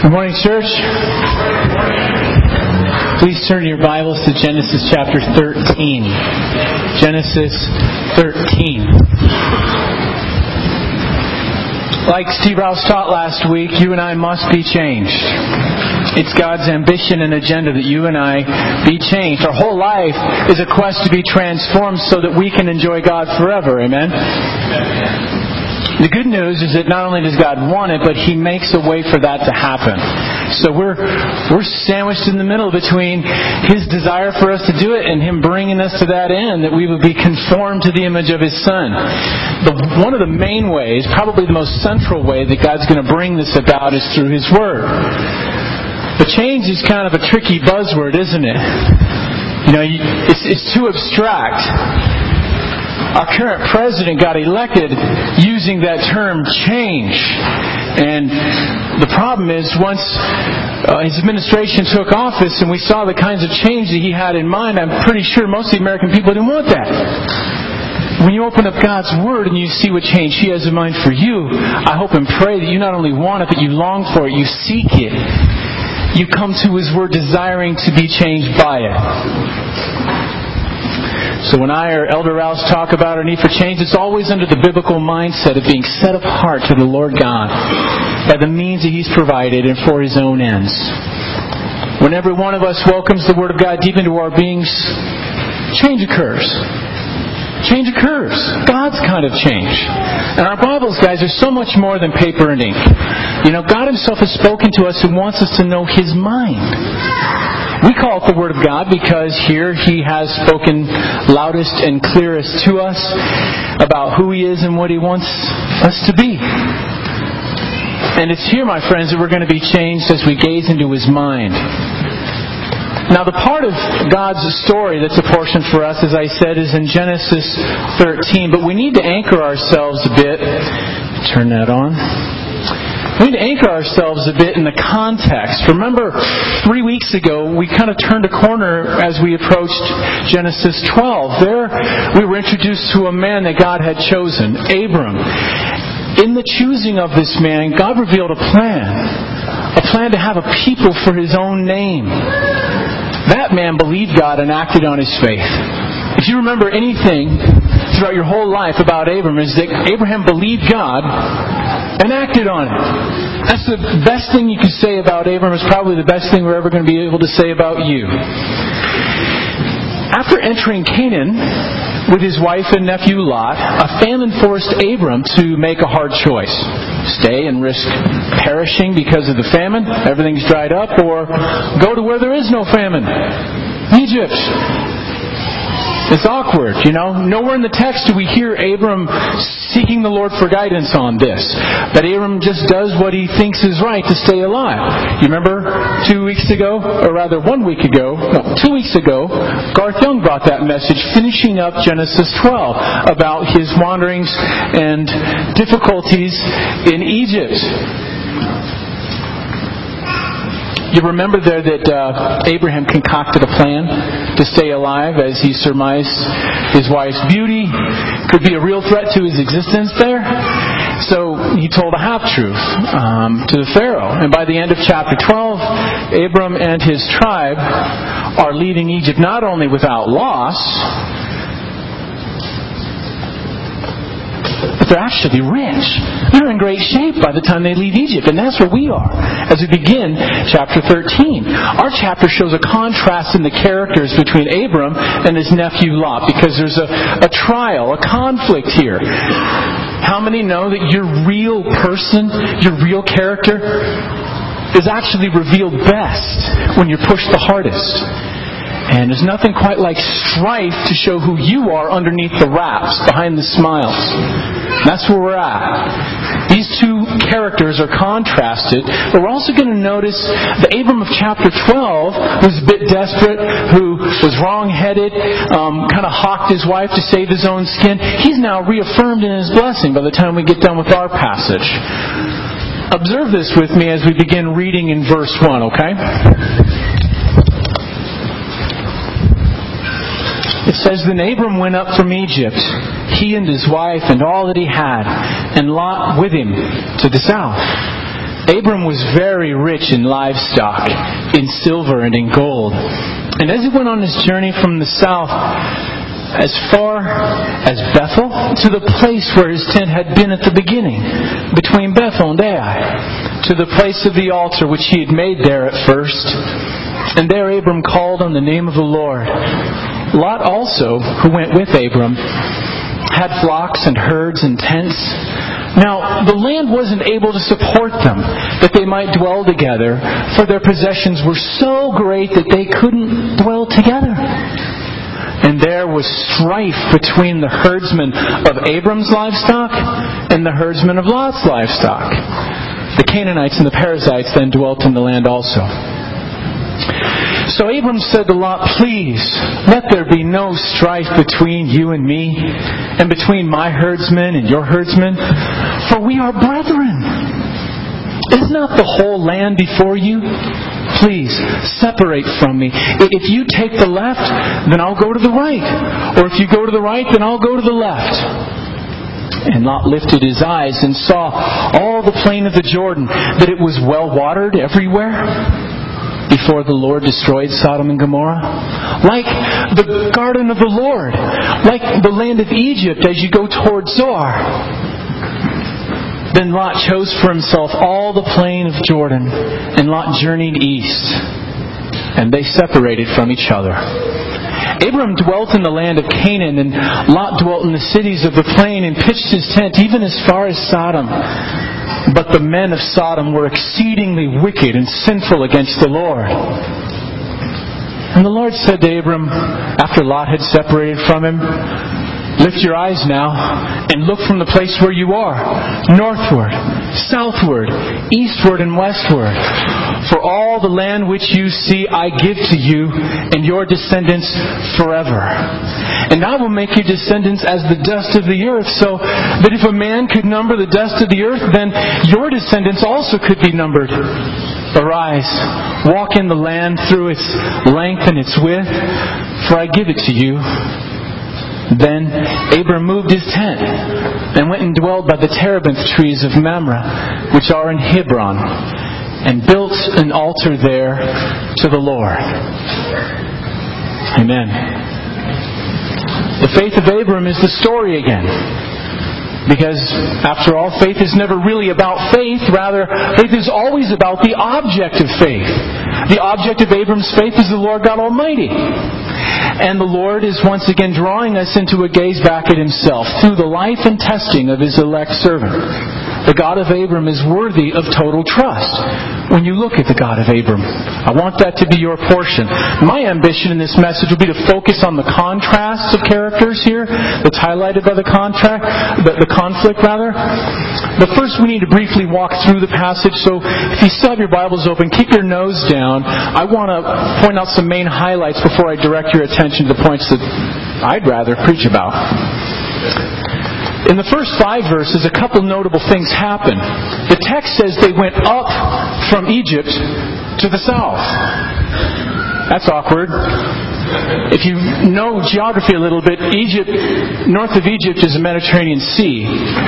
Good morning, church. Please turn your Bibles to Genesis chapter 13. Genesis 13. Like Steve Rouse taught last week, you and I must be changed. It's God's ambition and agenda that you and I be changed. Our whole life is a quest to be transformed so that we can enjoy God forever. Amen? The good news is that not only does God want it, but He makes a way for that to happen. So we're sandwiched in the middle between His desire for us to do it and Him bringing us to that end, that we would be conformed to the image of His Son. One of the main ways, probably the most central way that God's going to bring this about is through His Word. But change is kind of a tricky buzzword, isn't it? You know, it's too abstract. Our current president got elected using that term change. And the problem is once his administration took office and we saw the kinds of change that he had in mind, I'm pretty sure most of the American people didn't want that. When you open up God's Word and you see what change He has in mind for you, I hope and pray that you not only want it, but you long for it, you seek it. You come to His Word desiring to be changed by it. So when I or Elder Rouse talk about our need for change, it's always under the biblical mindset of being set apart to the Lord God by the means that He's provided and for His own ends. When every one of us welcomes the Word of God deep into our beings, change occurs. Change occurs. God's kind of change. And our Bibles, guys, are so much more than paper and ink. You know, God Himself has spoken to us and wants us to know His mind. We call it the Word of God because here He has spoken loudest and clearest to us about who He is and what He wants us to be. And it's here, my friends, that we're going to be changed as we gaze into His mind. Now, the part of God's story that's apportioned for us, as I said, is in Genesis 13. But we need to anchor ourselves a bit. Turn that on. We need to anchor ourselves a bit in the context. Remember, 3 weeks ago, we kind of turned a corner as we approached Genesis 12. There, we were introduced to a man that God had chosen, Abram. In the choosing of this man, God revealed a plan to have a people for His own name. That man believed God and acted on his faith. If you remember anything throughout your whole life about Abram, is that Abraham believed God and acted on it. That's the best thing you can say about Abram. It's probably the best thing we're ever going to be able to say about you. After entering Canaan with his wife and nephew Lot, a famine forced Abram to make a hard choice. Stay and risk perishing because of the famine, everything's dried up, or go to where there is no famine, Egypt. It's awkward, you know. Nowhere in the text do we hear Abram seeking the Lord for guidance on this. But Abram just does what he thinks is right to stay alive. You remember 2 weeks ago, or rather 1 week ago, 2 weeks ago, Garth Young brought that message, finishing up Genesis 12, about his wanderings and difficulties in Egypt. You remember there that Abraham concocted a plan to stay alive as he surmised his wife's beauty could be a real threat to his existence there. So he told a half-truth to the Pharaoh. And by the end of chapter 12, Abram and his tribe are leaving Egypt not only without loss, but they're actually rich. They're in great shape by the time they leave Egypt. And that's where we are as we begin chapter 13. Our chapter shows a contrast in the characters between Abram and his nephew Lot, because there's a trial, a conflict here. How many know that your real person, your real character, is actually revealed best when you're pushed the hardest? And there's nothing quite like strife to show who you are underneath the wraps, behind the smiles. That's where we're at. These two characters are contrasted, but we're also going to notice the Abram of chapter 12, who's a bit desperate, who was wrong-headed, kind of hawked his wife to save his own skin. He's now reaffirmed in his blessing by the time we get done with our passage. Observe this with me as we begin reading in verse 1, okay? It says, Then Abram went up from Egypt, he and his wife and all that he had, and Lot with him to the south. Abram was very rich in livestock, in silver and in gold. And as he went on his journey from the south, as far as Bethel, to the place where his tent had been at the beginning, between Bethel and Ai, to the place of the altar which he had made there at first. And there Abram called on the name of the Lord. Lot also, who went with Abram, had flocks and herds and tents. Now, the land wasn't able to support them, that they might dwell together, for their possessions were so great that they couldn't dwell together. And there was strife between the herdsmen of Abram's livestock and the herdsmen of Lot's livestock. The Canaanites and the Perizzites then dwelt in the land also. So Abram said to Lot, "Please, let there be no strife between you and me, and between my herdsmen and your herdsmen, for we are brethren. Is not the whole land before you? Please, separate from me. If you take the left, then I'll go to the right. Or if you go to the right, then I'll go to the left." And Lot lifted his eyes and saw all the plain of the Jordan, that it was well watered everywhere, before the Lord destroyed Sodom and Gomorrah, like the garden of the Lord, like the land of Egypt as you go toward Zoar. Then Lot chose for himself all the plain of Jordan, and Lot journeyed east, and they separated from each other. Abram dwelt in the land of Canaan, and Lot dwelt in the cities of the plain, and pitched his tent even as far as Sodom. But the men of Sodom were exceedingly wicked and sinful against the Lord. And the Lord said to Abram, after Lot had separated from him, "Lift your eyes now, and look from the place where you are, northward, southward, eastward, and westward. For all the land which you see I give to you and your descendants forever. And I will make your descendants as the dust of the earth, so that if a man could number the dust of the earth, then your descendants also could be numbered. Arise, walk in the land through its length and its width, for I give it to you." Then Abram moved his tent and went and dwelled by the terebinth trees of Mamre, which are in Hebron, and built an altar there to the Lord. Amen. The faith of Abram is the story again. Because, after all, faith is never really about faith. Rather, faith is always about the object of faith. The object of Abram's faith is the Lord God Almighty. And the Lord is once again drawing us into a gaze back at Himself through the life and testing of His elect servant. The God of Abram is worthy of total trust. When you look at the God of Abram, I want that to be your portion. My ambition in this message will be to focus on the contrasts of characters here, that's highlighted by the conflict. But first we need to briefly walk through the passage. So if you still have your Bibles open, keep your nose down. I want to point out some main highlights before I direct your attention to the points that I'd rather preach about. In the first 5 verses, a couple notable things happen. The text says they went up from Egypt to the south. That's awkward. If you know geography a little bit, Egypt, north of Egypt is the Mediterranean Sea.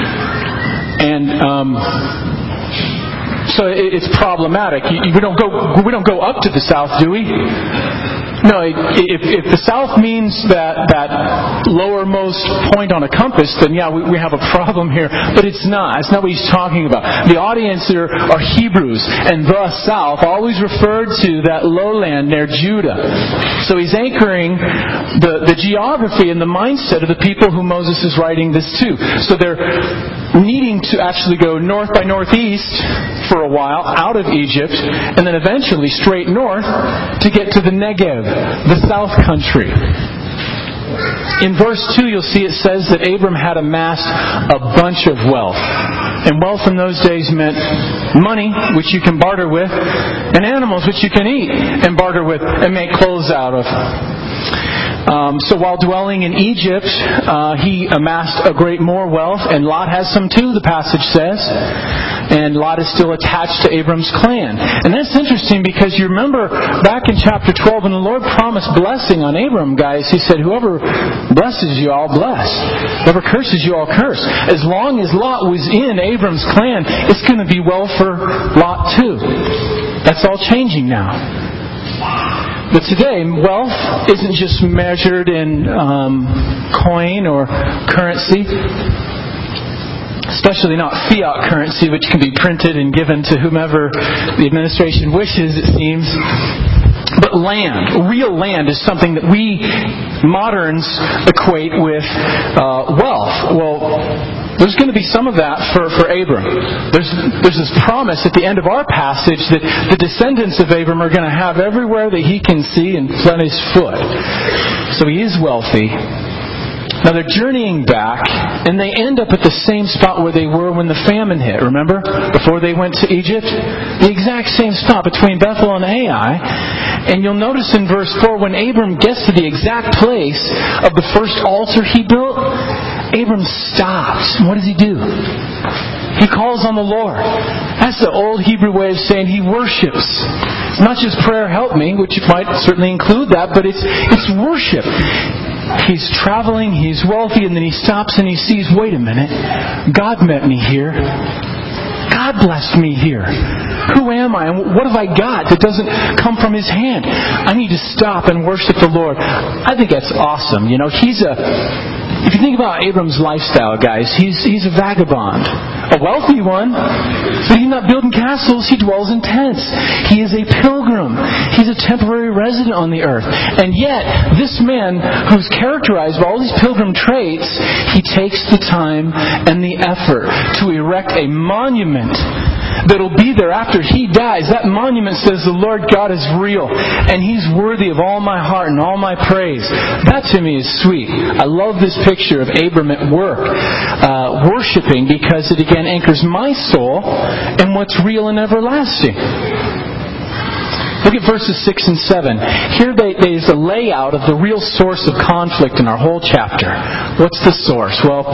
And so it's problematic. We don't go up to the south, do we? No, if the south means that lowermost point on a compass, then yeah, we have a problem here. But it's not. It's not what he's talking about. The audience are Hebrews, and the south always referred to that lowland near Judah. So he's anchoring the geography and the mindset of the people who Moses is writing this to. So they're needing to actually go north by northeast for a while, out of Egypt, and then eventually straight north to get to the Negev, the south country. In verse 2, you'll see it says that Abram had amassed a bunch of wealth. And wealth in those days meant money, which you can barter with, and animals, which you can eat and barter with and make clothes out of. So while dwelling in Egypt, he amassed a great more wealth, and Lot has some too, the passage says. And Lot is still attached to Abram's clan. And that's interesting because you remember back in chapter 12 when the Lord promised blessing on Abram, guys, He said, whoever blesses you, I'll bless. Whoever curses you, I'll curse. As long as Lot was in Abram's clan, it's going to be well for Lot too. That's all changing now. But today, wealth isn't just measured in coin or currency, especially not fiat currency, which can be printed and given to whomever the administration wishes, it seems. But land, real land, is something that we moderns equate with wealth. Well, there's going to be some of that for Abram. There's this promise at the end of our passage that the descendants of Abram are going to have everywhere that he can see and plant his foot. So he is wealthy. Now they're journeying back, and they end up at the same spot where they were when the famine hit. Remember? Before they went to Egypt? The exact same spot between Bethel and Ai. And you'll notice in verse 4, when Abram gets to the exact place of the first altar he built, Abram stops. What does he do? He calls on the Lord. That's the old Hebrew way of saying he worships. It's not just prayer, help me, which might certainly include that, but it's worship. He's traveling, he's wealthy, and then he stops and he sees, wait a minute, God met me here. God blessed me here. Who am I? And what have I got that doesn't come from His hand? I need to stop and worship the Lord. I think that's awesome. You know, if you think about Abram's lifestyle, guys, he's a vagabond. A wealthy one, but he's not building castles, he dwells in tents. He is a pilgrim. He's a temporary resident on the earth. And yet, this man who's characterized by all these pilgrim traits, he takes the time and the effort to erect a monument that'll be there after he dies. That monument says the Lord God is real and He's worthy of all my heart and all my praise. That to me is sweet. I love this picture of Abram at work, worshiping, because it again anchors my soul in what's real and everlasting. Look at verses 6 and 7. Here there's a layout of the real source of conflict in our whole chapter. What's the source? Well,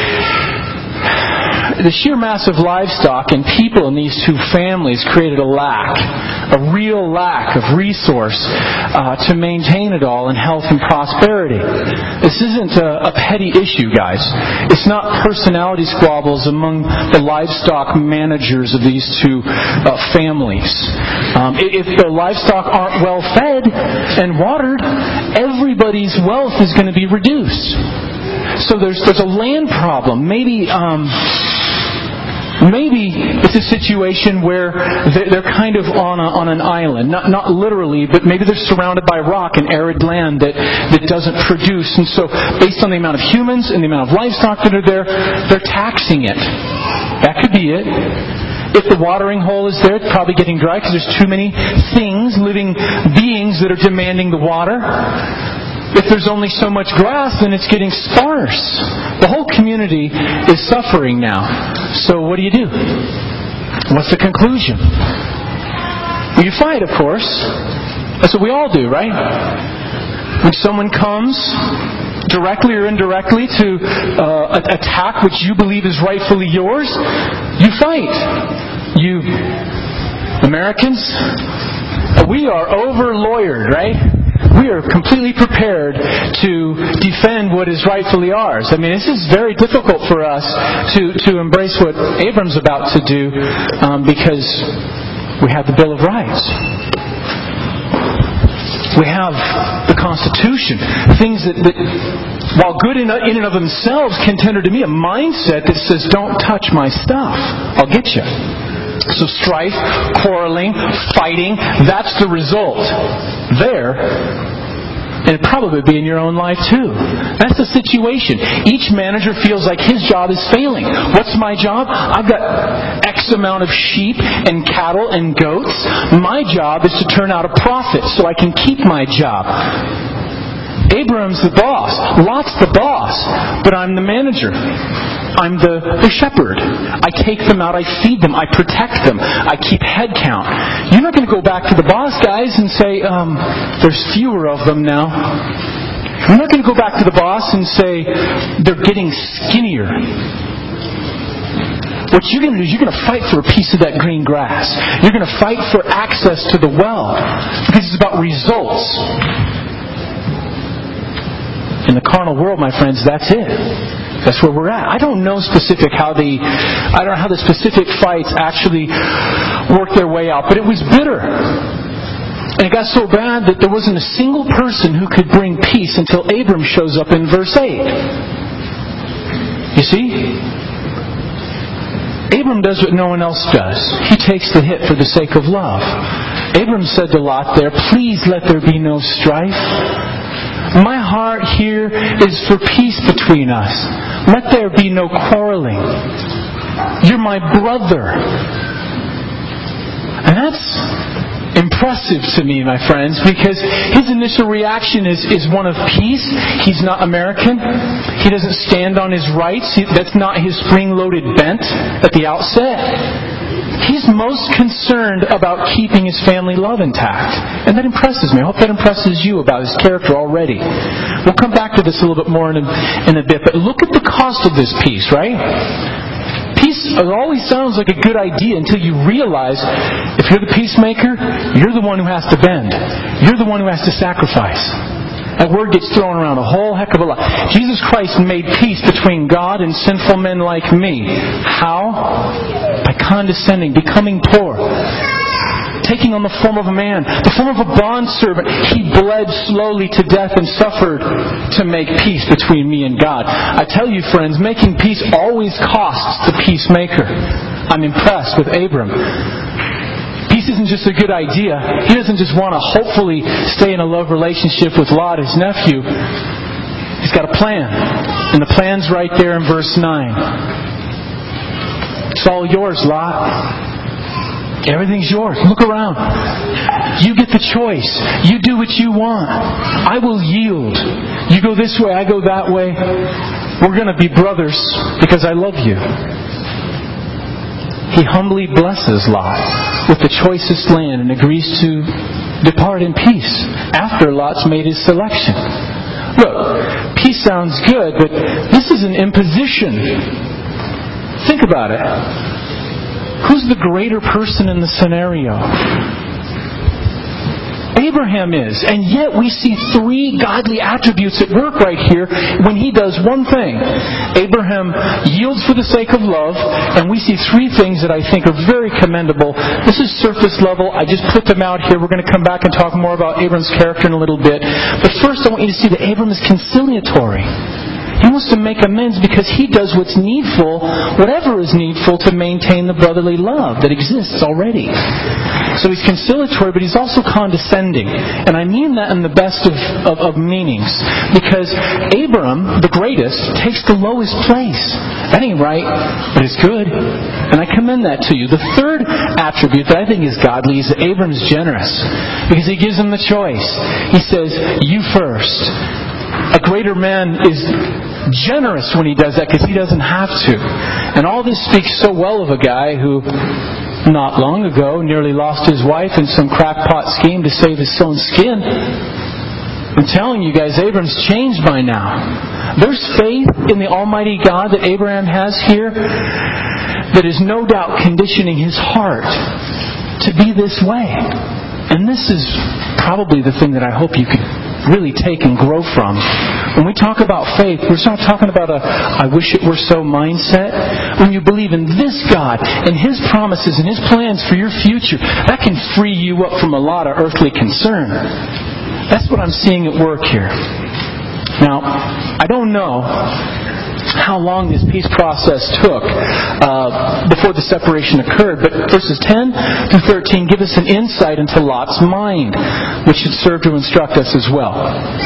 the sheer mass of livestock and people in these two families created a real lack of resource to maintain it all in health and prosperity. This isn't a petty issue, guys. It's not personality squabbles among the livestock managers of these two families. If the livestock aren't well fed and watered, everybody's wealth is going to be reduced. So there's a land problem. Maybe it's a situation where they're kind of on an island. Not literally, but maybe they're surrounded by rock and arid land that doesn't produce. And so based on the amount of humans and the amount of livestock that are there, they're taxing it. That could be it. If the watering hole is there, it's probably getting dry because there's too many things, living beings that are demanding the water. If there's only so much grass, then it's getting sparse. The whole community is suffering now. So what do you do? What's the conclusion? Well, you fight, of course. That's what we all do, right? When someone comes, directly or indirectly, to attack which you believe is rightfully yours, you fight. You Americans, we are over-lawyered, right? We are completely prepared to defend what is rightfully ours. I mean, this is very difficult for us to embrace what Abram's about to do because we have the Bill of Rights. We have the Constitution. Things that while good in and of themselves, can tender to me a mindset that says, don't touch my stuff. I'll get you. So strife, quarreling, fighting, that's the result. There, and it'd probably be in your own life too. That's the situation. Each manager feels like his job is failing. What's my job? I've got X amount of sheep and cattle and goats. My job is to turn out a profit so I can keep my job. Abram's the boss. Lot's the boss. But I'm the manager. I'm the shepherd. I take them out. I feed them. I protect them. I keep head count. You're not going to go back to the boss guys and say, there's fewer of them now. I'm not going to go back to the boss and say they're getting skinnier. What you're going to do is you're going to fight for a piece of that green grass. You're going to fight for access to the well. Because it's about results. In the carnal world, my friends, that's it. That's where we're at. I don't know how the specific fights actually work their way out, but it was bitter. And it got so bad that there wasn't a single person who could bring peace until Abram shows up in verse 8. You see? Abram does what no one else does. He takes the hit for the sake of love. Abram said to Lot there, "Please let there be no strife. My heart here is for peace between us. Let there be no quarreling. You're my brother." And that's impressive to me, my friends, because his initial reaction is one of peace. He's not American. He doesn't stand on his rights. That's not his spring-loaded bent at the outset. He's most concerned about keeping his family love intact. And that impresses me. I hope that impresses you about his character already. We'll come back to this a little bit more in a bit. But look at the cost of this peace, right? Peace always sounds like a good idea until you realize if you're the peacemaker, you're the one who has to bend. You're the one who has to sacrifice. That word gets thrown around a whole heck of a lot. Jesus Christ made peace between God and sinful men like me. How? By condescending, becoming poor, taking on the form of a man, the form of a bondservant. He bled slowly to death and suffered to make peace between me and God. I tell you, friends, making peace always costs the peacemaker. I'm impressed with Abram. Peace isn't just a good idea. He doesn't just want to hopefully stay in a love relationship with Lot, his nephew. He's got a plan. And the plan's right there in verse 9. It's all yours, Lot. Everything's yours. Look around. You get the choice. You do what you want. I will yield. You go this way, I go that way. We're going to be brothers because I love you. He humbly blesses Lot with the choicest land and agrees to depart in peace after Lot's made his selection. Look, peace sounds good, but this is an imposition. Think about it. Who's the greater person in the scenario? Abraham is. And yet we see three godly attributes at work right here when he does one thing. Abraham yields for the sake of love, and we see three things that I think are very commendable. This is surface level. I just put them out here. We're going to come back and talk more about Abram's character in a little bit. But first I want you to see that Abram is conciliatory. He wants to make amends because he does what's needful, whatever is needful, to maintain the brotherly love that exists already. So he's conciliatory, but he's also condescending. And I mean that in the best of meanings. Because Abram, the greatest, takes the lowest place. That ain't right, but it's good. And I commend that to you. The third attribute that I think is godly is that Abram is generous. Because he gives him the choice. He says, you first. A greater man is generous when he does that because he doesn't have to. And all this speaks so well of a guy who not long ago nearly lost his wife in some crackpot scheme to save his own skin. I'm telling you guys, Abram's changed by now. There's faith in the Almighty God that Abraham has here that is no doubt conditioning his heart to be this way. And this is probably the thing that I hope you could really take and grow from. When we talk about faith, we're not talking about a I wish it were so mindset. When you believe in this God and His promises and His plans for your future, that can free you up from a lot of earthly concern. That's what I'm seeing at work here. Now, I don't know how long this peace process took before the separation occurred, but verses 10 through 13 give us an insight into Lot's mind, which should serve to instruct us as well.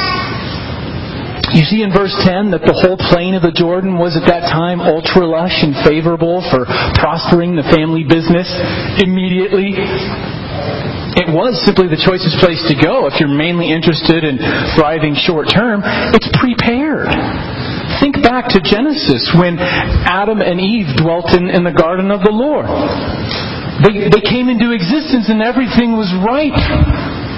You see in verse 10 that the whole plain of the Jordan was at that time ultra lush and favorable for prospering the family business immediately. It was simply the choicest place to go if you're mainly interested in thriving short term. It's prepared. Think back to Genesis when Adam and Eve dwelt in the garden of the Lord. They came into existence and everything was ripe.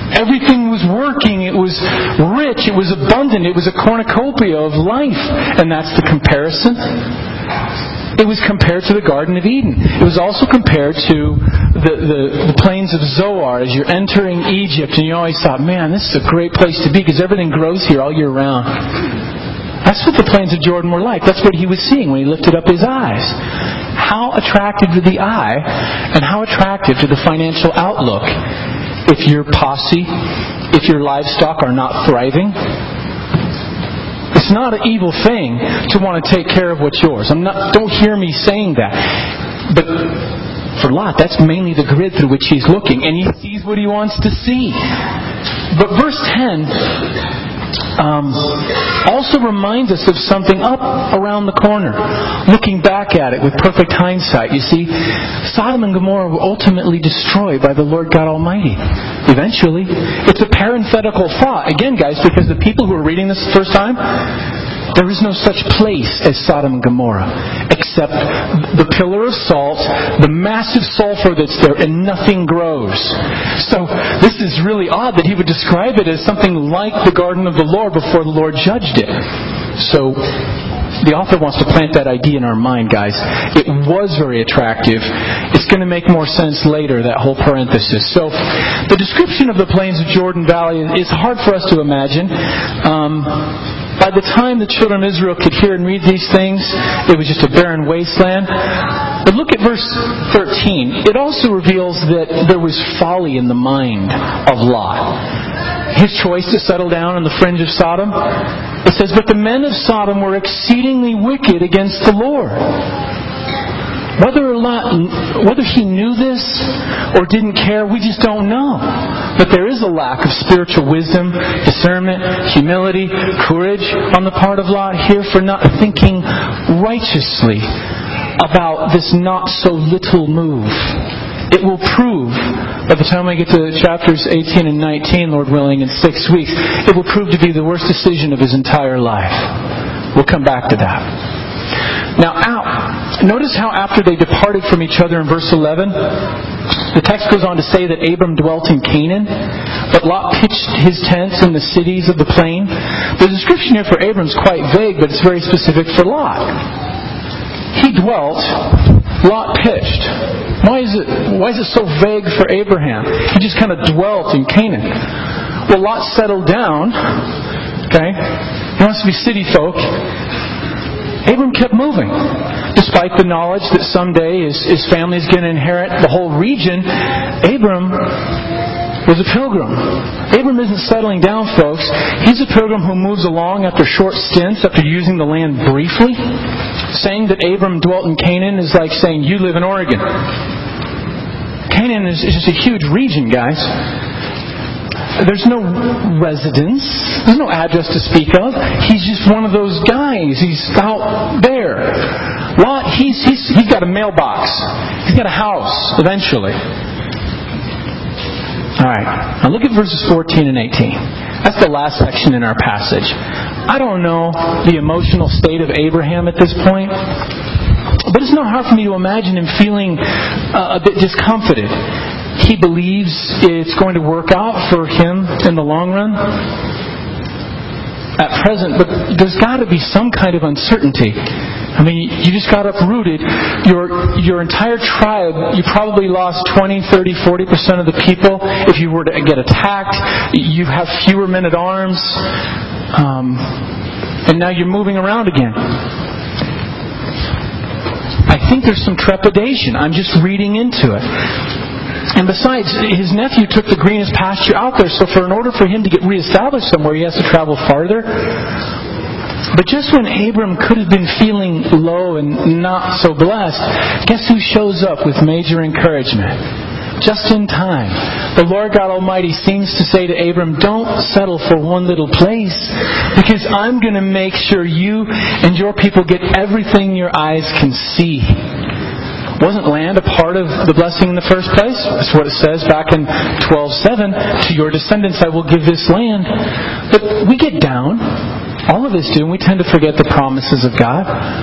Everything was working. It was rich. It was abundant. It was a cornucopia of life. And that's the comparison. It was compared to the Garden of Eden. It was also compared to the plains of Zoar as you're entering Egypt. And you always thought, man, this is a great place to be because everything grows here all year round. That's what the plains of Jordan were like. That's what he was seeing when he lifted up his eyes. How attractive to the eye and how attractive to the financial outlook. If your posse, if your livestock are not thriving, it's not an evil thing to want to take care of what's yours. Don't hear me saying that. But for Lot, that's mainly the grid through which he's looking, and he sees what he wants to see. But verse 10 also reminds us of something up around the corner. Looking back at it with perfect hindsight, you see, Sodom and Gomorrah were ultimately destroyed by the Lord God Almighty. Eventually. It's a parenthetical thought. Again, guys, because the people who are reading this the first time, there is no such place as Sodom and Gomorrah, except the pillar of salt, the massive sulfur that's there, and nothing grows. So this is really odd that he would describe it as something like the garden of the Lord before the Lord judged it. So the author wants to plant that idea in our mind, guys. It was very attractive. It's going to make more sense later, that whole parenthesis. So the description of the plains of Jordan Valley is hard for us to imagine. By the time the children of Israel could hear and read these things, it was just a barren wasteland. But look at verse 13. It also reveals that there was folly in the mind of Lot. His choice to settle down on the fringe of Sodom. It says, but the men of Sodom were exceedingly wicked against the Lord. Whether he knew this or didn't care, we just don't know. But there is a lack of spiritual wisdom, discernment, humility, courage on the part of Lot here for not thinking righteously about this not so little move. It will prove, by the time I get to chapters 18 and 19, Lord willing, in 6 weeks, it will prove to be the worst decision of his entire life. We'll come back to that. Now, notice how after they departed from each other in verse 11, the text goes on to say that Abram dwelt in Canaan, but Lot pitched his tents in the cities of the plain. The description here for Abram is quite vague, but it's very specific for Lot. He dwelt, Lot pitched. Why is it so vague for Abraham? He just kind of dwelt in Canaan. Well, Lot settled down. Okay? He wants to be city folk. Abram kept moving. Despite the knowledge that someday his family is going to inherit the whole region, Abram was a pilgrim. Abram isn't settling down, folks. He's a pilgrim who moves along after short stints, after using the land briefly. Saying that Abram dwelt in Canaan is like saying you live in Oregon. Canaan is just a huge region, guys. There's no residence. There's no address to speak of. He's just one of those guys. He's out there. Lot, he's got a mailbox. He's got a house, eventually. Alright, now look at verses 14 and 18. That's the last section in our passage. I don't know the emotional state of Abraham at this point, but it's not hard for me to imagine him feeling a bit discomfited. He believes it's going to work out for him in the long run at present, but there's got to be some kind of uncertainty. I mean, you just got uprooted. Your entire tribe, you probably lost 20, 30, 40% of the people. If you were to get attacked, you have fewer men at arms. And now you're moving around again. I think there's some trepidation. I'm just reading into it. And besides, his nephew took the greenest pasture out there, so in order for him to get reestablished somewhere, he has to travel farther. But just when Abram could have been feeling low and not so blessed, guess who shows up with major encouragement? Just in time. The Lord God Almighty seems to say to Abram, don't settle for one little place, because I'm going to make sure you and your people get everything your eyes can see. Wasn't land a part of the blessing in the first place? That's what it says back in 12:7. To your descendants I will give this land. But we get down. All of us do, and we tend to forget the promises of God.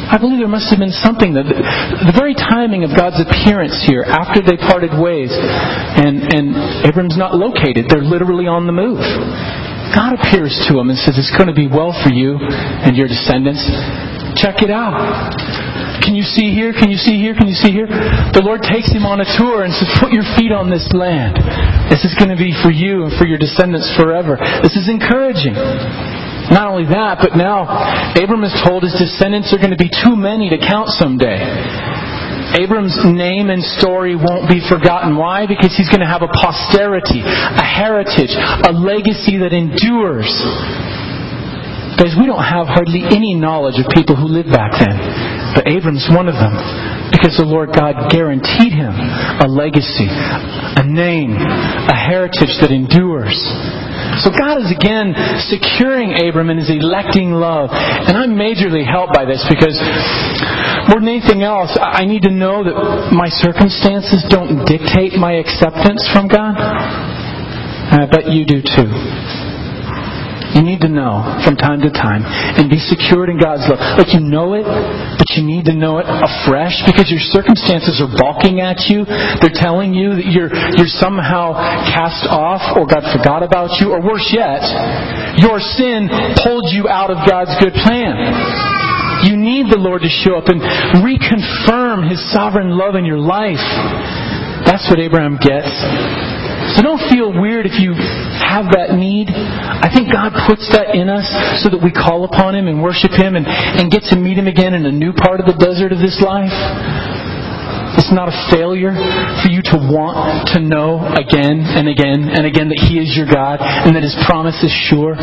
I believe there must have been something that the very timing of God's appearance here after they parted ways, and Abram's not located. They're literally on the move. God appears to him and says, it's going to be well for you and your descendants. Check it out. Can you see here? Can you see here? Can you see here? The Lord takes him on a tour and says, put your feet on this land. This is going to be for you and for your descendants forever. This is encouraging. Not only that, but now Abram is told his descendants are going to be too many to count someday. Abram's name and story won't be forgotten. Why? Because he's going to have a posterity, a heritage, a legacy that endures. Guys, we don't have hardly any knowledge of people who lived back then. But Abram's one of them. Because the Lord God guaranteed him a legacy, a name, a heritage that endures. So God is again securing Abram in His electing love. And I'm majorly helped by this because more than anything else, I need to know that my circumstances don't dictate my acceptance from God. And I bet you do too. You need to know from time to time and be secured in God's love. Like you know it, but you need to know it afresh because your circumstances are balking at you. They're telling you that you're somehow cast off or God forgot about you. Or worse yet, your sin pulled you out of God's good plan. You need the Lord to show up and reconfirm His sovereign love in your life. That's what Abraham gets. So don't feel weird if you have that need. I think God puts that in us so that we call upon Him and worship Him and get to meet Him again in a new part of the desert of this life. It's not a failure for you to want to know again and again and again that He is your God and that His promise is sure.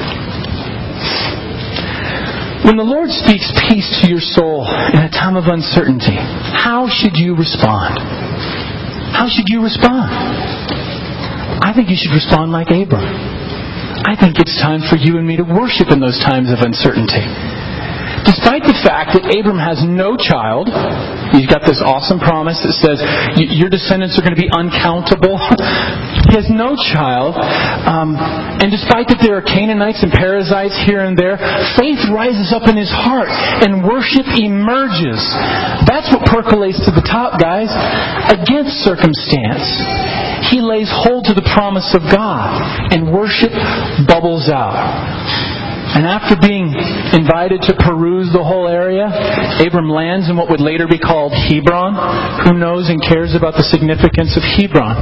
When the Lord speaks peace to your soul in a time of uncertainty, how should you respond? How should you respond? I think you should respond like Abram. I think it's time for you and me to worship in those times of uncertainty. Despite the fact that Abram has no child, he's got this awesome promise that says your descendants are going to be uncountable. He has no child. And despite that there are Canaanites and Perizzites here and there, faith rises up in his heart and worship emerges. That's what percolates to the top, guys. Against circumstance, he lays hold to the promise of God and worship bubbles out. And after being invited to peruse the whole area, Abram lands in what would later be called Hebron. Who knows and cares about the significance of Hebron?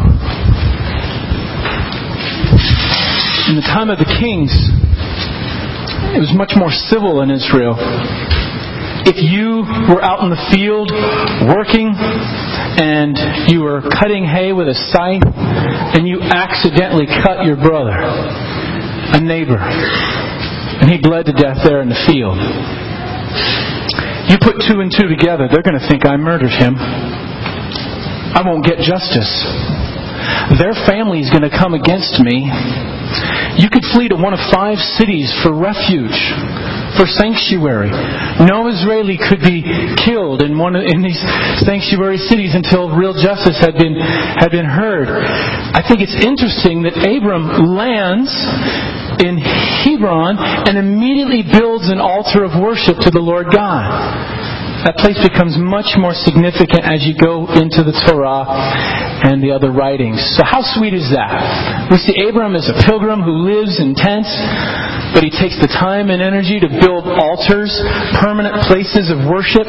In the time of the kings, it was much more civil in Israel. If you were out in the field working and you were cutting hay with a scythe and you accidentally cut your brother, a neighbor, and he bled to death there in the field. You put two and two together, they're going to think I murdered him. I won't get justice. Their family is going to come against me. You could flee to one of 5 cities for refuge, for sanctuary. No Israeli could be killed in these sanctuary cities until real justice had been heard. I think it's interesting that Abram lands in Hebron and immediately builds an altar of worship to the Lord God. That place becomes much more significant as you go into the Torah and the other writings. So how sweet is that? We see Abram as a pilgrim who lives in tents, but he takes the time and energy to build altars, permanent places of worship.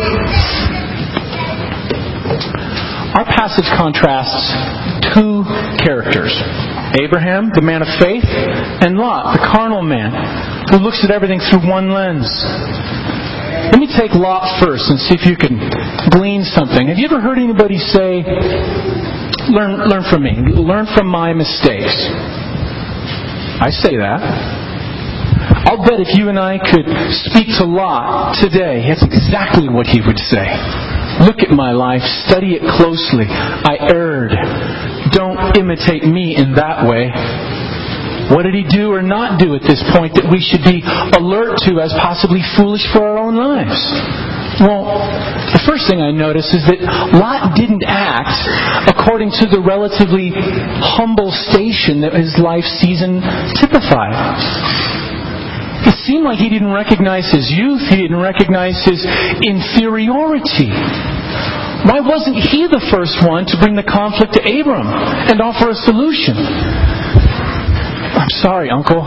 Our passage contrasts 2 characters. Abraham, the man of faith, and Lot, the carnal man, who looks at everything through one lens. Let me take Lot first and see if you can glean something. Have you ever heard anybody say, learn from me, learn from my mistakes? I say that. I'll bet if you and I could speak to Lot today, that's exactly what he would say. Look at my life, study it closely. I erred. Don't imitate me in that way. What did he do or not do at this point that we should be alert to as possibly foolish for our own lives? Well, the first thing I notice is that Lot didn't act according to the relatively humble station that his life season typified. It seemed like he didn't recognize his youth. He didn't recognize his inferiority. Why wasn't he the first one to bring the conflict to Abram and offer a solution? I'm sorry, Uncle.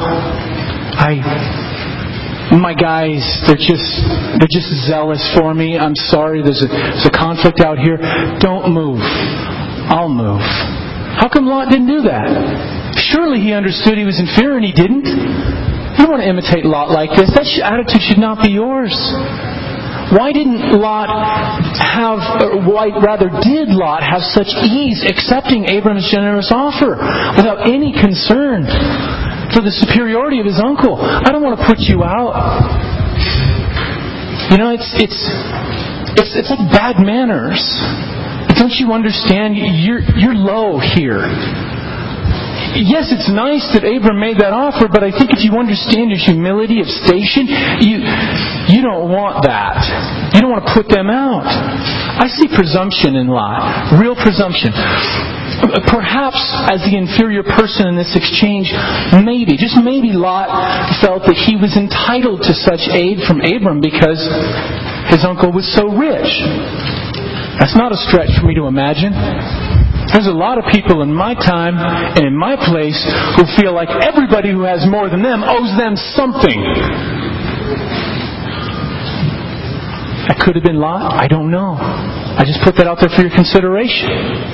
My guys, they're just zealous for me. I'm sorry, there's a conflict out here. Don't move. I'll move. How come Lot didn't do that? Surely he understood he was inferior and he didn't. You don't want to imitate Lot like this. That attitude should not be yours. Why didn't Lot did Lot have such ease accepting Abram's generous offer without any concern for the superiority of his uncle? I don't want to put you out. You know, it's like bad manners. Don't you understand? You're low here. Yes, it's nice that Abram made that offer, but I think if you understand your humility of station, you don't want that. You don't want to put them out. I see presumption in Lot. Real presumption. Perhaps as the inferior person in this exchange, maybe, just maybe Lot felt that he was entitled to such aid from Abram because his uncle was so rich. That's not a stretch for me to imagine. There's a lot of people in my time and in my place who feel like everybody who has more than them owes them something. That could have been Lot. I don't know. I just put that out there for your consideration.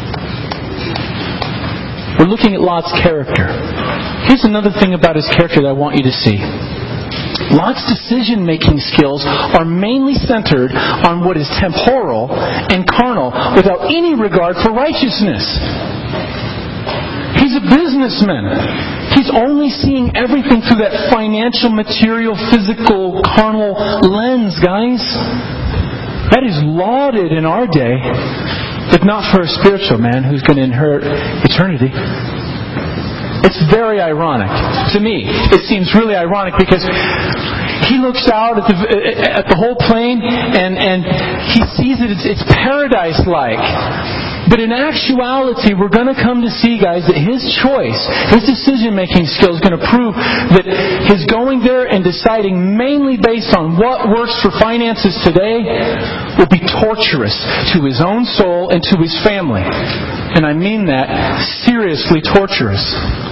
We're looking at Lot's character. Here's another thing about his character that I want you to see. Lot's decision-making skills are mainly centered on what is temporal and carnal without any regard for righteousness. He's a businessman. He's only seeing everything through that financial, material, physical, carnal lens, guys. That is lauded in our day, if not for a spiritual man who's going to inherit eternity. It's very ironic. To me, it seems really ironic because he looks out at the whole plain and he sees it, it's paradise-like. But in actuality, we're going to come to see, guys, that his choice, his decision-making skill is going to prove that his going there and deciding mainly based on what works for finances today will be torturous to his own soul and to his family. And I mean that seriously torturous.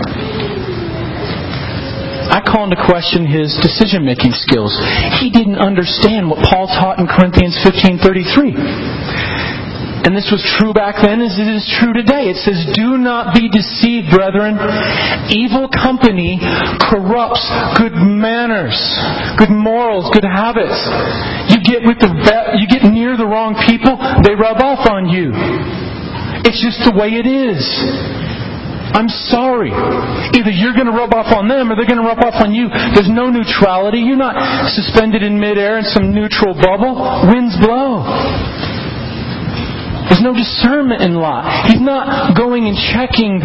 I call into question his decision-making skills. He didn't understand what Paul taught in Corinthians 15:33. And this was true back then as it is true today. It says, "Do not be deceived, brethren. Evil company corrupts good manners, good morals, good habits. You get near the wrong people, they rub off on you. It's just the way it is. I'm sorry. Either you're going to rub off on them or they're going to rub off on you. There's no neutrality. You're not suspended in midair in some neutral bubble. Winds blow." There's no discernment in Lot. He's not going and checking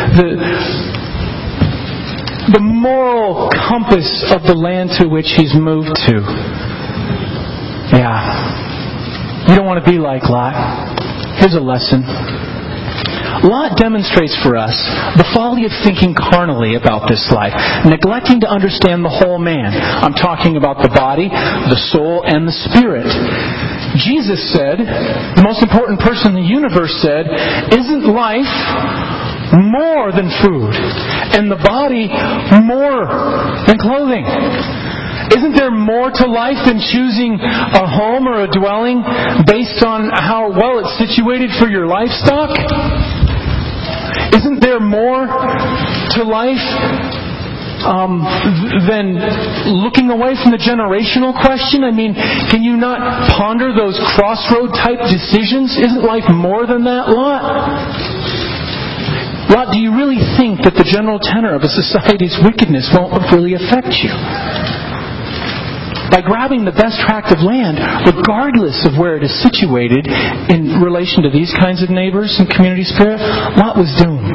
the moral compass of the land to which he's moved to. Yeah. You don't want to be like Lot. Here's a lesson. Lot demonstrates for us the folly of thinking carnally about this life, neglecting to understand the whole man. I'm talking about the body, the soul, and the spirit. Jesus said, the most important person in the universe said, "Isn't life more than food, and the body more than clothing? Isn't there more to life than choosing a home or a dwelling based on how well it's situated for your livestock? Isn't there more to life than looking away from the generational question? I mean, can you not ponder those crossroad type decisions? Isn't life more than that, Lot? Lot, do you really think that the general tenor of a society's wickedness won't really affect you? By grabbing the best tract of land, regardless of where it is situated in relation to these kinds of neighbors and community spirit, Lot was doomed.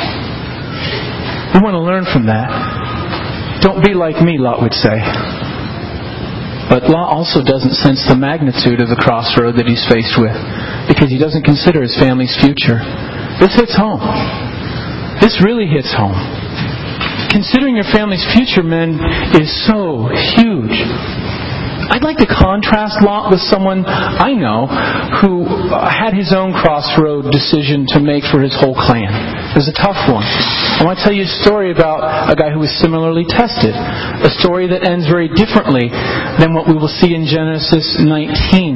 We want to learn from that. Don't be like me, Lot would say. But Lot also doesn't sense the magnitude of the crossroad that he's faced with because he doesn't consider his family's future. This hits home. This really hits home. considering your family's future, men, is so huge. I'd like to contrast Lot with someone I know who had his own crossroad decision to make for his whole clan. It was a tough one. I want to tell you a story about a guy who was similarly tested. A story that ends very differently than what we will see in Genesis 19.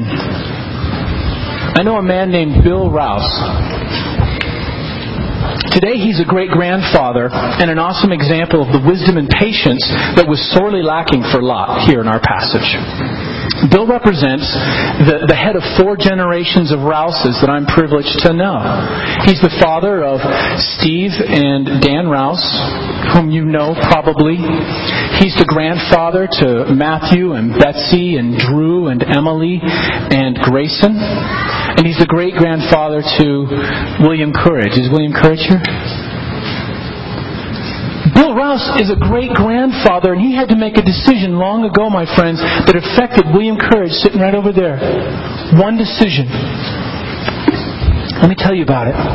I know a man named Bill Rouse. Today he's a great-grandfather and an awesome example of the wisdom and patience that was sorely lacking for Lot here in our passage. Bill represents the head of 4 generations of Rouses that I'm privileged to know. He's the father of Steve and Dan Rouse, whom you know probably. He's the grandfather to Matthew and Betsy and Drew and Emily and Grayson. And he's the great-grandfather to William Courage. Is William Courage here? Bill Rouse is a great-grandfather, and he had to make a decision long ago, my friends, that affected William Courage sitting right over there. One decision. Let me tell you about it.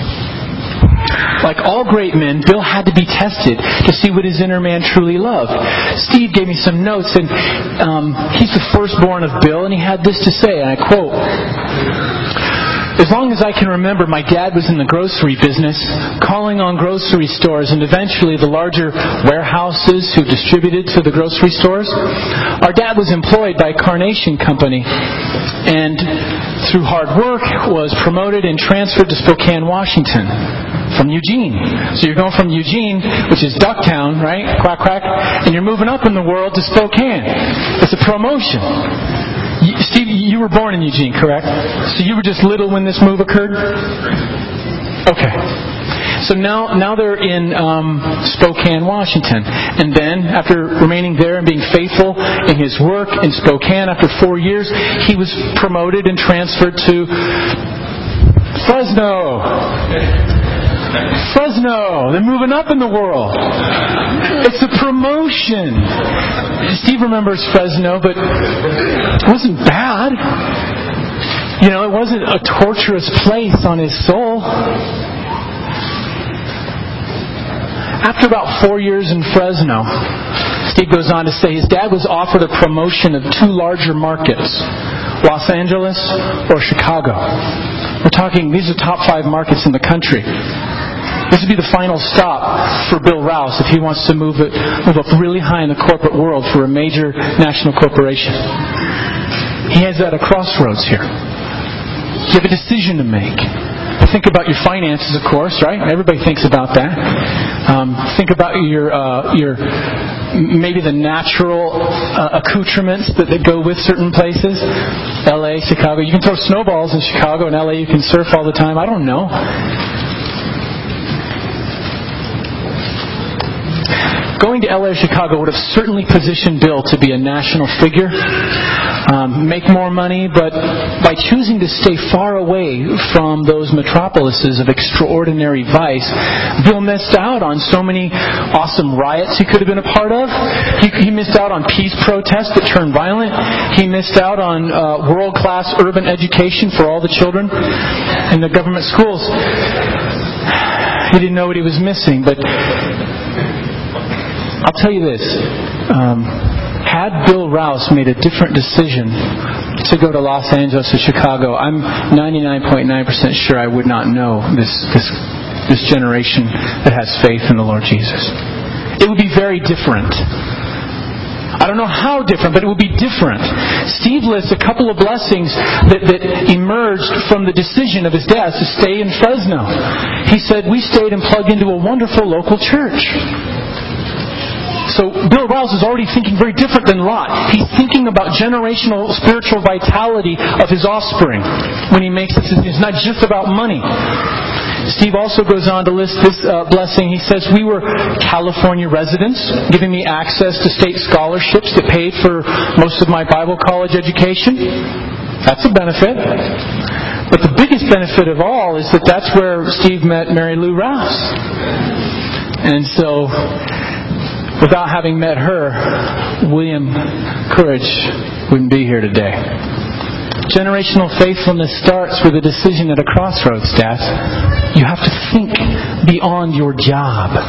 Like all great men, Bill had to be tested to see what his inner man truly loved. Steve gave me some notes, and he's the firstborn of Bill, and he had this to say, and I quote, "As long as I can remember, my dad was in the grocery business, calling on grocery stores and eventually the larger warehouses who distributed to the grocery stores. Our dad was employed by Carnation Company and through hard work was promoted and transferred to Spokane, Washington from Eugene. So you're going from Eugene, which is Ducktown, right? Quack, quack. And you're moving up in the world to Spokane. It's a promotion. Steve, you were born in Eugene, correct? So you were just little when this move occurred? Okay. So now they're in Spokane, Washington. And then, after remaining there and being faithful in his work in Spokane, after 4 years, he was promoted and transferred to Fresno. Fresno. They're moving up in the world. It's a promotion. Steve remembers Fresno, but it wasn't bad. You know, it wasn't a torturous place on his soul. After about 4 years in Fresno, Steve goes on to say his dad was offered a promotion of 2 larger markets, Los Angeles or Chicago. We're talking, these are top 5 markets in the country. This would be the final stop for Bill Rouse if he wants to move up really high in the corporate world for a major national corporation. He has at a crossroads here. You have a decision to make. Think about your finances, of course, right? Everybody thinks about that. Think about your maybe the natural accoutrements that go with certain places. LA, Chicago. You can throw snowballs in Chicago. In LA, you can surf all the time. I don't know. Going to LA or Chicago would have certainly positioned Bill to be a national figure, make more money, but by choosing to stay far away from those metropolises of extraordinary vice, Bill missed out on so many awesome riots he could have been a part of. He missed out on peace protests that turned violent. He missed out on world-class urban education for all the children in the government schools. He didn't know what he was missing, but I'll tell you this. Had Bill Rouse made a different decision to go to Los Angeles or Chicago, I'm 99.9% sure I would not know this generation that has faith in the Lord Jesus. It would be very different. I don't know how different, but it would be different. Steve lists a couple of blessings that emerged from the decision of his dad to stay in Fresno. He said, we stayed and plugged into a wonderful local church. So Bill Rouse is already thinking very different than Lot. He's thinking about generational spiritual vitality of his offspring when he makes this decision. It's not just about money. Steve also goes on to list this blessing. He says, we were California residents, giving me access to state scholarships that paid for most of my Bible college education. That's a benefit. But the biggest benefit of all is that's where Steve met Mary Lou Rouse. And so, without having met her, William Courage wouldn't be here today. Generational faithfulness starts with a decision at a crossroads, Dad. You have to think beyond your job.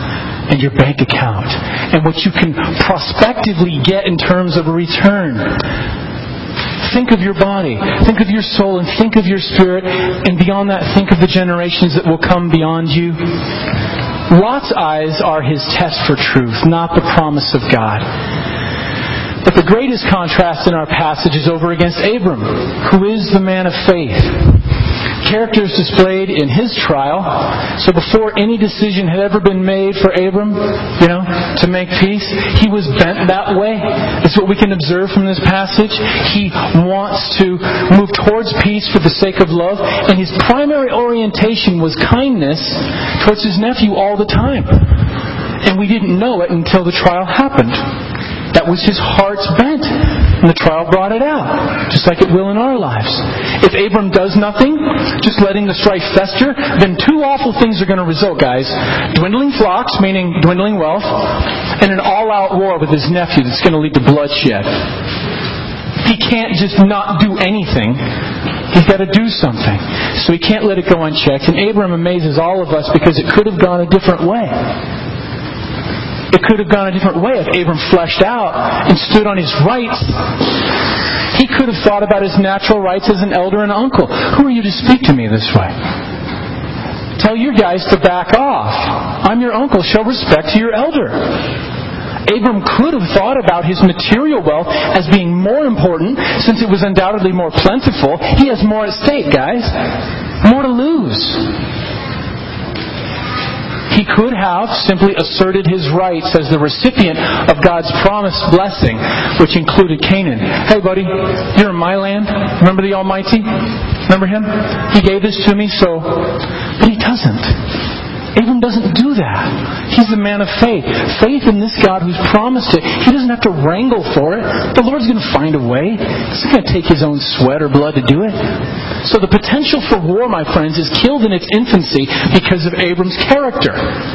and your bank account and what you can prospectively get in terms of a return. Think of your body, think of your soul, and think of your spirit, and beyond that, think of the generations that will come beyond you. Lot's eyes are his test for truth, not the promise of God. But the greatest contrast in our passage is over against Abram, who is the man of faith. Characters displayed in his trial. So before any decision had ever been made for Abram, to make peace, he was bent that way. That's what we can observe from this passage. He wants to move towards peace for the sake of love, and his primary orientation was kindness towards his nephew all the time. And we didn't know it until the trial happened. That was his heart's bent. And the trial brought it out. Just like it will in our lives. If Abram does nothing, just letting the strife fester, then two awful things are going to result, guys. Dwindling flocks, meaning dwindling wealth, and an all-out war with his nephew that's going to lead to bloodshed. He can't just not do anything. He's got to do something. So he can't let it go unchecked. And Abram amazes all of us because it could have gone a different way. It could have gone a different way if Abram fleshed out and stood on his rights. He could have thought about his natural rights as an elder and uncle. Who are you to speak to me this way? Tell your guys to back off. I'm your uncle. Show respect to your elder. Abram could have thought about his material wealth as being more important, since it was undoubtedly more plentiful. He has more at stake, guys. More to lose. He could have simply asserted his rights as the recipient of God's promised blessing, which included Canaan. Hey, buddy, you're in my land. Remember the Almighty? Remember Him? He gave this to me, so... But He doesn't. Abram doesn't do that. He's a man of faith. Faith in this God who's promised it. He doesn't have to wrangle for it. The Lord's going to find a way. He's not going to take His own sweat or blood to do it. So the potential for war, my friends, is killed in its infancy because of Abram's character.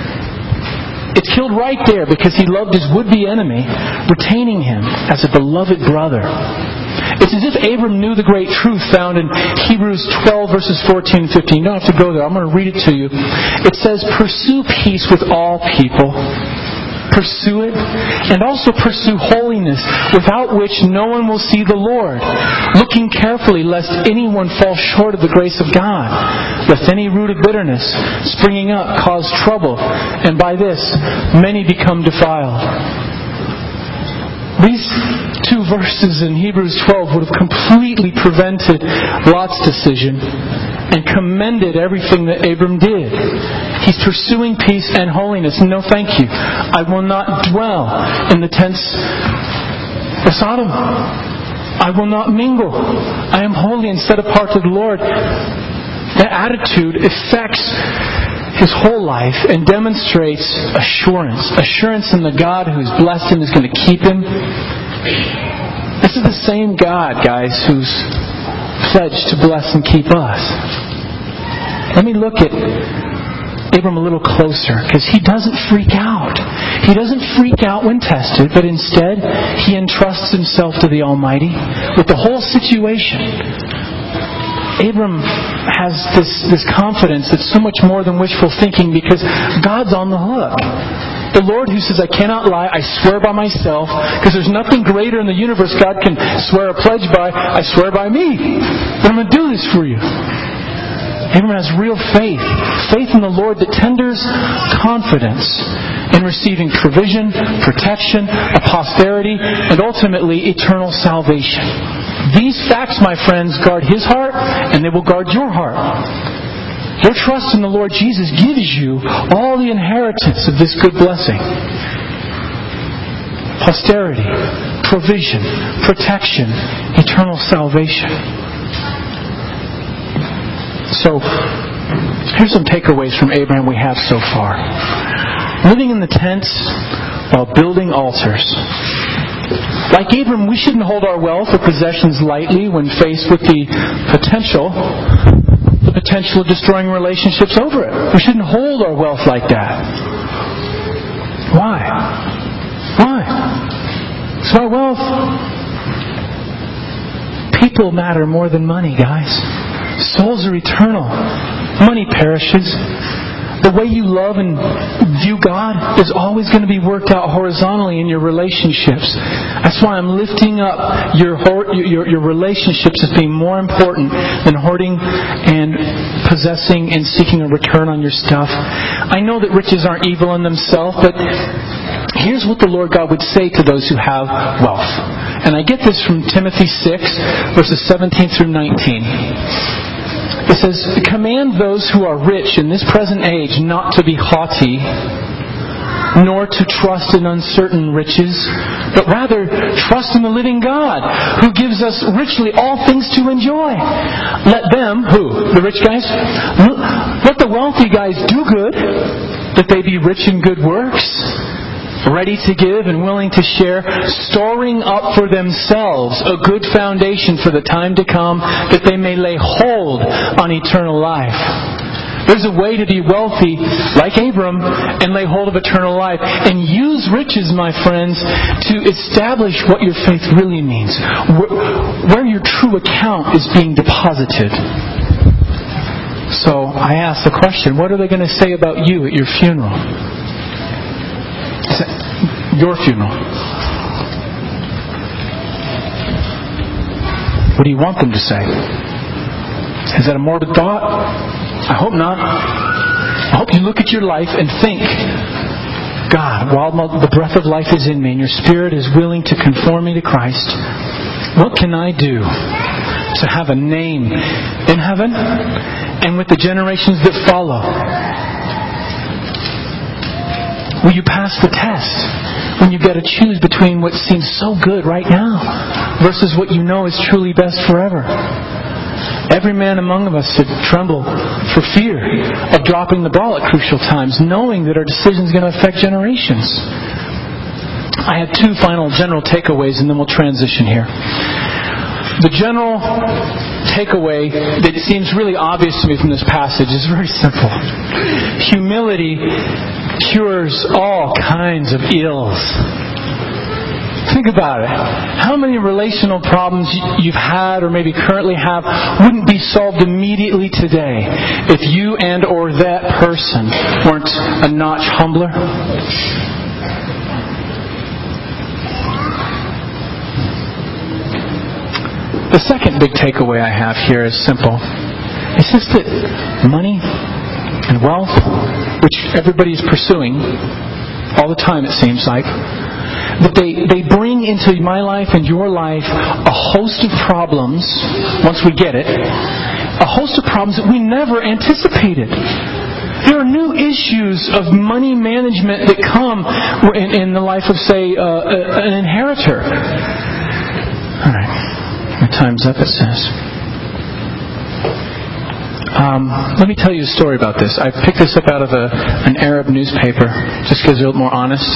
It's killed right there because he loved his would-be enemy, retaining him as a beloved brother. It's as if Abram knew the great truth found in Hebrews 12 verses 14 and 15. You don't have to go there. I'm going to read it to you. It says, "Pursue peace with all people." Pursue it, and also pursue holiness, without which no one will see the Lord. Looking carefully, lest anyone fall short of the grace of God. Lest any root of bitterness springing up cause trouble, and by this many become defiled. These two verses in Hebrews 12 would have completely prevented Lot's decision and commended everything that Abram did. He's pursuing peace and holiness. No, thank you. I will not dwell in the tents of Sodom. I will not mingle. I am holy and set apart to the Lord. That attitude affects his whole life and demonstrates assurance in the God who's blessed him, is going to keep him. This is the same God, guys, who's pledged to bless and keep us. Let me look at Abram a little closer, because he doesn't freak out. He doesn't freak out when tested, but instead he entrusts himself to the Almighty with the whole situation. Abram has this confidence that's so much more than wishful thinking, because God's on the hook. The Lord who says, "I cannot lie, I swear by myself," because there's nothing greater in the universe God can swear a pledge by. I swear by me that I'm going to do this for you. Abram has real faith. Faith in the Lord that tenders confidence in receiving provision, protection, a posterity, and ultimately eternal salvation. These facts, my friends, guard his heart, and they will guard your heart. Your trust in the Lord Jesus gives you all the inheritance of this good blessing. Posterity, provision, protection, eternal salvation. So, here's some takeaways from Abraham we have so far. Living in the tents while building altars. Like Abram, we shouldn't hold our wealth or possessions lightly when faced with the potential of destroying relationships over it. We shouldn't hold our wealth like that. Why? So our wealth, people matter more than money, guys. Souls are eternal. Money perishes. The way you love and view God is always going to be worked out horizontally in your relationships. That's why I'm lifting up your relationships as being more important than hoarding and possessing and seeking a return on your stuff. I know that riches aren't evil in themselves, but here's what the Lord God would say to those who have wealth. And I get this from Timothy 6, verses 17 through 19. It says, "Command those who are rich in this present age not to be haughty, nor to trust in uncertain riches, but rather trust in the living God, who gives us richly all things to enjoy. Let them," who? The rich guys? "Let the wealthy guys do good, that they be rich in good works, ready to give and willing to share, storing up for themselves a good foundation for the time to come, that they may lay hold on eternal life." There's a way to be wealthy, like Abram, and lay hold of eternal life. And use riches, my friends, to establish what your faith really means. Where your true account is being deposited. So I ask the question, what are they going to say about you at your funeral? Your funeral. What do you want them to say? Is that a morbid thought? I hope not. I hope you look at your life and think, God, while the breath of life is in me and your Spirit is willing to conform me to Christ, what can I do to have a name in heaven and with the generations that follow? Will you pass the test when you got to choose between what seems so good right now versus what you know is truly best forever? Every man among us should tremble for fear of dropping the ball at crucial times, knowing that our decision is going to affect generations. I have two final general takeaways, and then we'll transition here. The general takeaway that seems really obvious to me from this passage is very simple. Humility cures all kinds of ills. Think about it. How many relational problems you've had or maybe currently have wouldn't be solved immediately today if you and or that person weren't a notch humbler? The second big takeaway I have here is simple. It's just that money and wealth, which everybody is pursuing all the time it seems like, that they bring into my life and your life a host of problems, once we get it, a host of problems that we never anticipated. There are new issues of money management that come in the life of, say, an inheritor. All right. My time's up, it says. Let me tell you a story about this. I picked this up out of an Arab newspaper, just because they're a little more honest.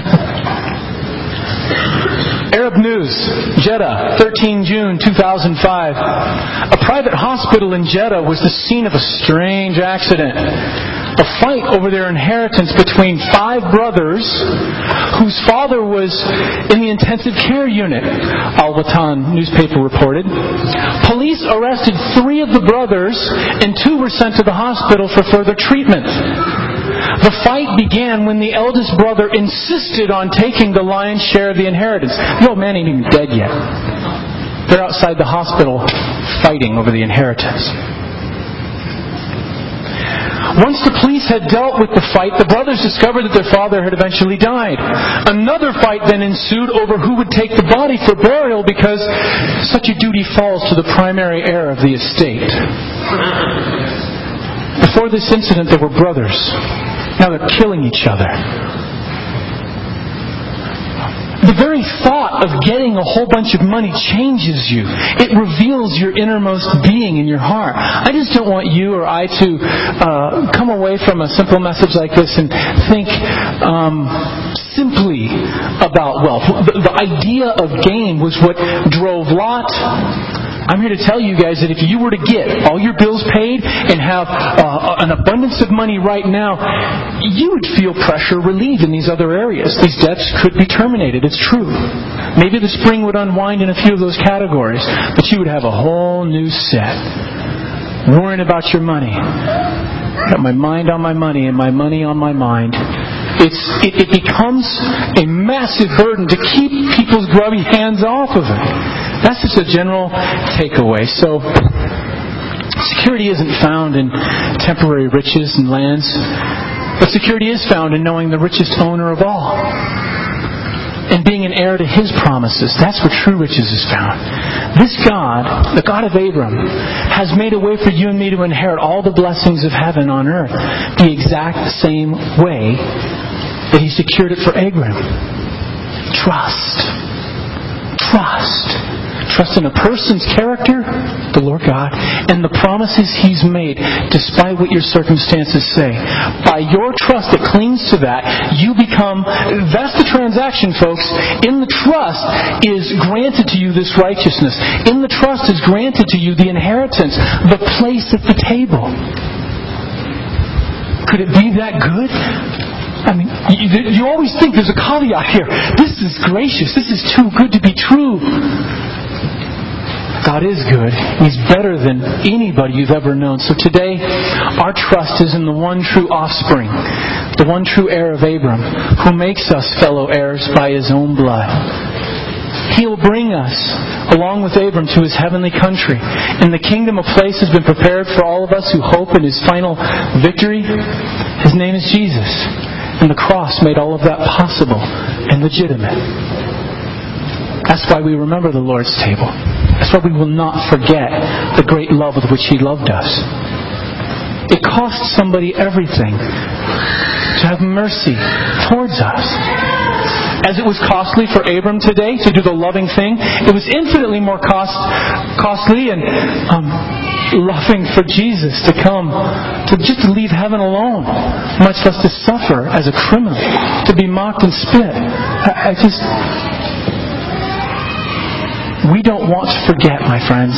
Arab News, Jeddah, 13 June 2005. A private hospital in Jeddah was the scene of a strange accident. A fight over their inheritance between 5 brothers whose father was in the intensive care unit, Al Watan newspaper reported. Police arrested 3 of the brothers and 2 were sent to the hospital for further treatment. The fight began when the eldest brother insisted on taking the lion's share of the inheritance. The old man ain't even dead yet. They're outside the hospital fighting over the inheritance. Once the police had dealt with the fight, the brothers discovered that their father had eventually died. Another fight then ensued over who would take the body for burial, because such a duty falls to the primary heir of the estate. Before this incident, there were brothers. Now they're killing each other. The very thought of getting a whole bunch of money changes you. It reveals your innermost being in your heart. I just don't want you or I to come away from a simple message like this and think simply about wealth. The idea of gain was what drove Lot. I'm here to tell you guys that if you were to get all your bills paid and have an abundance of money right now, you would feel pressure relieved in these other areas. These debts could be terminated. It's true. Maybe the spring would unwind in a few of those categories, but you would have a whole new set. Worrying about your money. Got my mind on my money and my money on my mind. it becomes a massive burden to keep people's grubby hands off of it. That's just a general takeaway. So, security isn't found in temporary riches and lands, but security is found in knowing the richest owner of all and being an heir to His promises. That's where true riches is found. This God, the God of Abram, has made a way for you and me to inherit all the blessings of heaven on earth the exact same way that He secured it for Abram. Trust. Trust in a person's character, the Lord God, and the promises He's made, despite what your circumstances say. By your trust that clings to that, you become... That's the transaction, folks. In the trust is granted to you this righteousness. In the trust is granted to you the inheritance, the place at the table. Could it be that good? I mean, you always think there's a caveat here. This is gracious. This is too good to be true. God is good. He's better than anybody you've ever known. So today, our trust is in the one true offspring, the one true heir of Abram, who makes us fellow heirs by His own blood. He'll bring us, along with Abram, to His heavenly country. In the kingdom, a place has been prepared for all of us who hope in His final victory. His name is Jesus. And the cross made all of that possible and legitimate. That's why we remember the Lord's table. That's why we will not forget the great love with which He loved us. It cost somebody everything to have mercy towards us. As it was costly for Abram today to do the loving thing, it was infinitely more costly and loving for Jesus to come, to just leave heaven alone, much less to suffer as a criminal, to be mocked and spit. We don't want to forget, my friends.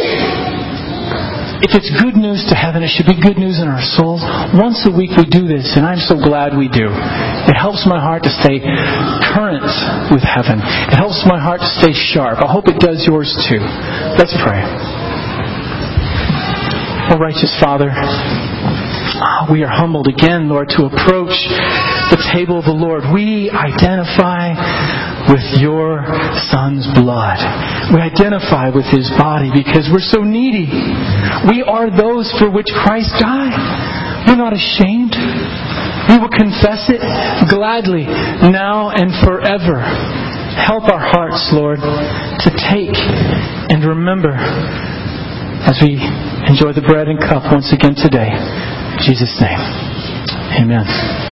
If it's good news to heaven, it should be good news in our souls. Once a week we do this, and I'm so glad we do. It helps my heart to stay current with heaven. It helps my heart to stay sharp. I hope it does yours too. Let's pray. Oh, righteous Father, we are humbled again, Lord, to approach the table of the Lord. We identify with your Son's blood. We identify with His body because we're so needy. We are those for which Christ died. We're not ashamed. We will confess it gladly, now and forever. Help our hearts, Lord, to take and remember as we enjoy the bread and cup once again today. In Jesus' name, amen.